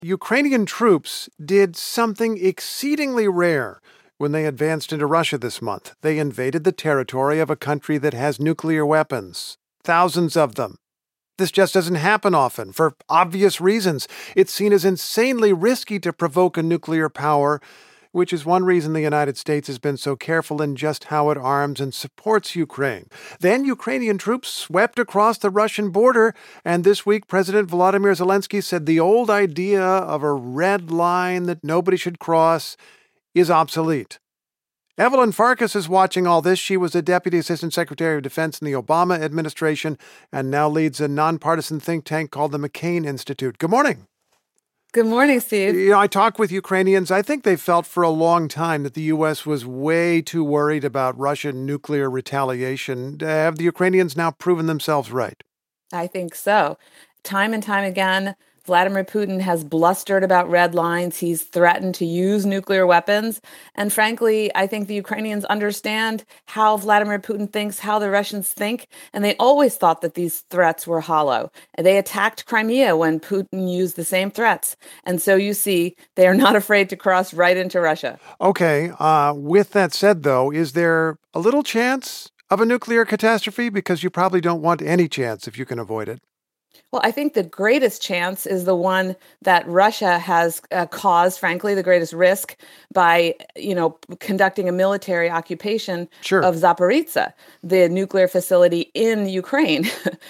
Ukrainian troops did something exceedingly rare when they advanced into Russia this month. They invaded the territory of a country that has nuclear weapons, thousands of them. This just doesn't happen often, for obvious reasons. It's seen as insanely risky to provoke a nuclear power, which is one reason the United States has been so careful in just how it arms and supports Ukraine. Then Ukrainian troops swept across the Russian border, and this week President Volodymyr Zelensky said the old idea of a red line that nobody should cross is obsolete. Evelyn Farkas is watching all this. She was a Deputy Assistant Secretary of Defense in the Obama administration and now leads a nonpartisan think tank called the McCain Institute. Good morning. Good morning, Steve. I talk with Ukrainians. I think they felt for a long time that the U.S. was way too worried about Russian nuclear retaliation. Have the Ukrainians now proven themselves right? I think so. Time and time again, Vladimir Putin has blustered about red lines. He's threatened to use nuclear weapons. And frankly, I think the Ukrainians understand how Vladimir Putin thinks, how the Russians think. And they always thought that these threats were hollow. They attacked Crimea when Putin used the same threats. And so you see, they are not afraid to cross right into Russia. Okay. With that said, though, is there a little chance of a nuclear catastrophe? Because you probably don't want any chance if you can avoid it. Well, I think the greatest chance is the one that Russia has caused, frankly, the greatest risk by, conducting a military occupation of Zaporizhzhia, the nuclear facility in Ukraine.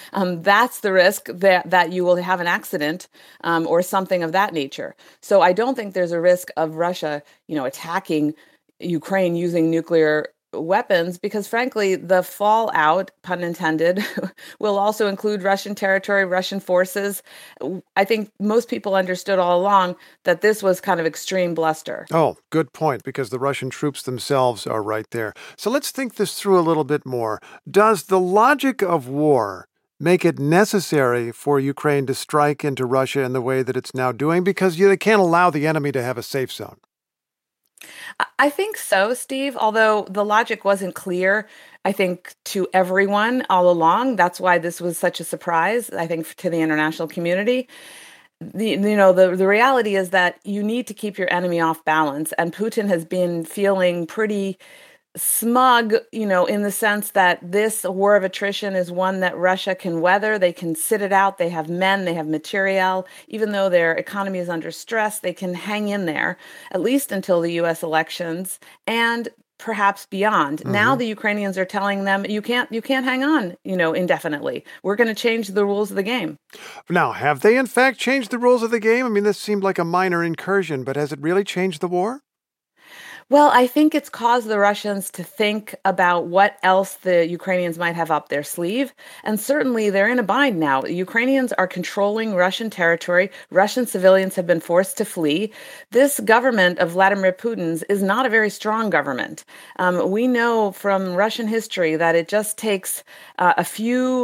That's the risk that you will have an accident or something of that nature. So I don't think there's a risk of Russia, attacking Ukraine using nuclear weapons, because frankly, the fallout, pun intended, will also include Russian territory, Russian forces. I think most people understood all along that this was kind of extreme bluster. Oh, good point, because the Russian troops themselves are right there. So let's think this through a little bit more. Does the logic of war make it necessary for Ukraine to strike into Russia in the way that it's now doing? Because they can't allow the enemy to have a safe zone. I think so, Steve, although the logic wasn't clear, I think, to everyone all along. That's why this was such a surprise, I think, to the international community. The reality is that you need to keep your enemy off balance. And Putin has been feeling pretty smug, in the sense that this war of attrition is one that Russia can weather. They can sit it out. They have men, they have materiel. Even though their economy is under stress, they can hang in there, at least until the U.S. elections and perhaps beyond. Mm-hmm. Now the Ukrainians are telling them, you can't hang on, indefinitely. We're going to change the rules of the game. Now, have they in fact changed the rules of the game? I mean, this seemed like a minor incursion, but has it really changed the war? Well, I think it's caused the Russians to think about what else the Ukrainians might have up their sleeve. And certainly they're in a bind now. The Ukrainians are controlling Russian territory. Russian civilians have been forced to flee. This government of Vladimir Putin's is not a very strong government. We know from Russian history that it just takes a few,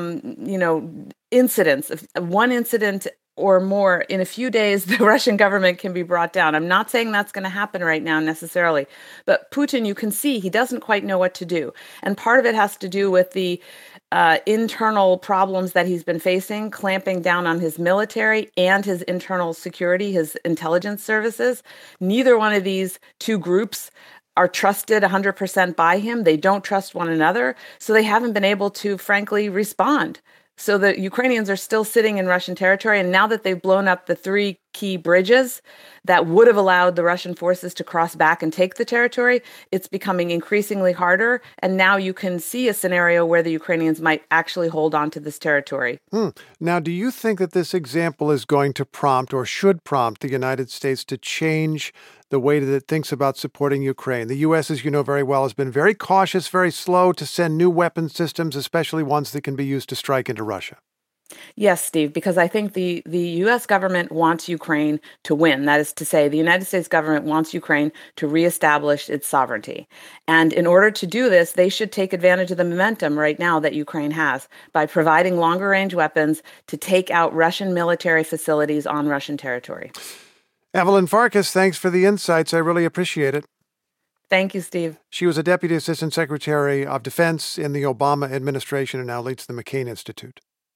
incidents, one incident or more in a few days, the Russian government can be brought down. I'm not saying that's going to happen right now necessarily, but Putin, you can see he doesn't quite know what to do. And part of it has to do with the internal problems that he's been facing, clamping down on his military and his internal security, his intelligence services. Neither one of these two groups are trusted 100% by him. They don't trust one another. So they haven't been able to, frankly, respond. So the Ukrainians are still sitting in Russian territory. And now that they've blown up the three key bridges that would have allowed the Russian forces to cross back and take the territory, it's becoming increasingly harder. And now you can see a scenario where the Ukrainians might actually hold on to this territory. Now, do you think that this example is going to prompt or should prompt the United States to change the way that it thinks about supporting Ukraine? The U.S., as you know very well, has been very cautious, very slow to send new weapon systems, especially ones that can be used to strike into Russia. Yes, Steve, because I think the U.S. government wants Ukraine to win. That is to say, the United States government wants Ukraine to reestablish its sovereignty. And in order to do this, they should take advantage of the momentum right now that Ukraine has by providing longer-range weapons to take out Russian military facilities on Russian territory. Evelyn Farkas, thanks for the insights. I really appreciate it. Thank you, Steve. She was a Deputy Assistant Secretary of Defense in the Obama administration and now leads the McCain Institute.